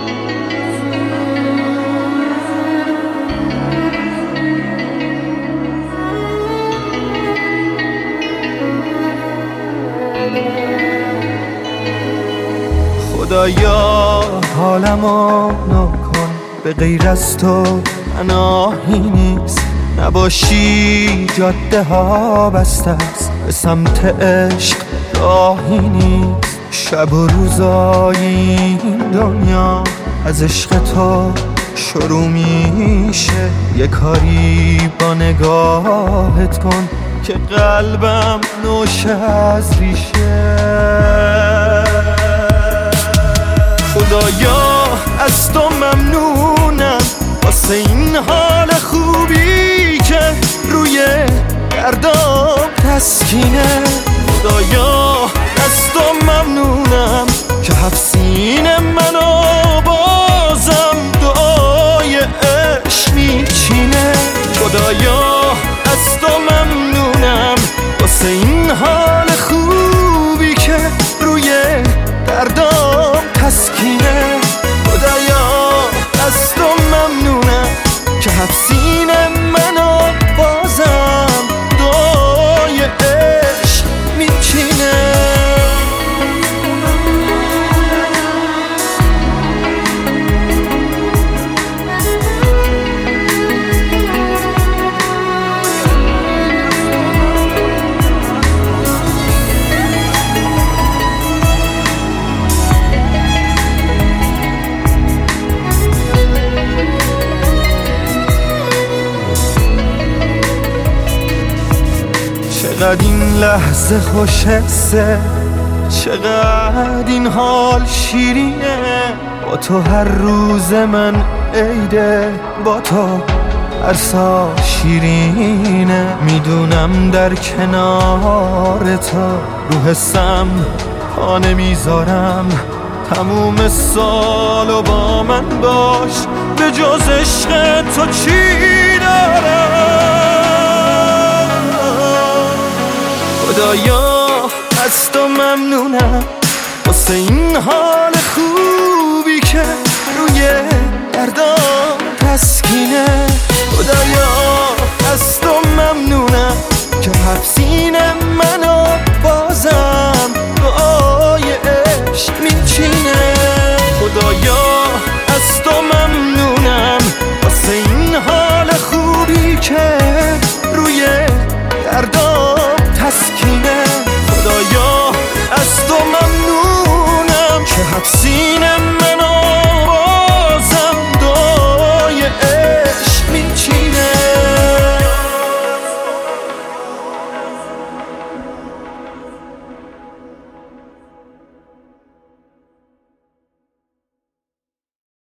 خدایا حالمو نکن، به غیر از تو پناهی نیست. نباشی جاده ها بسته است، به سمت عشق راهی نیست. شب و روزای این دنیا از عشق تو شروع میشه. یه کاری با نگاهت کن که قلبم نوشه از ریشه. خدایا از تو ممنونم واسه این حال خوبی که روی دردام تسکینه. خدایا از تو ممنونم که حفظین منو بازم دعای عشق میچینه. خدایا از تو ممنونم واسه این حال خوبی که روی دردام تسکینه. خدایا از تو ممنونم که حفظین منو بازم دعای عشق میچینه. چقدر این لحظه خوش حسه، چقدر این حال شیرینه. با تو هر روز من عیده، با تو هر سال شیرینه. میدونم در کنار تو رو حسم پا نمیذارم. تموم سالو با من باش، به جز عشق تو چی دارم. خدایا از تو ممنونم واسه این حال خوبی که روی دردام تسکینه. خدایا از تو ممنونم که حفظین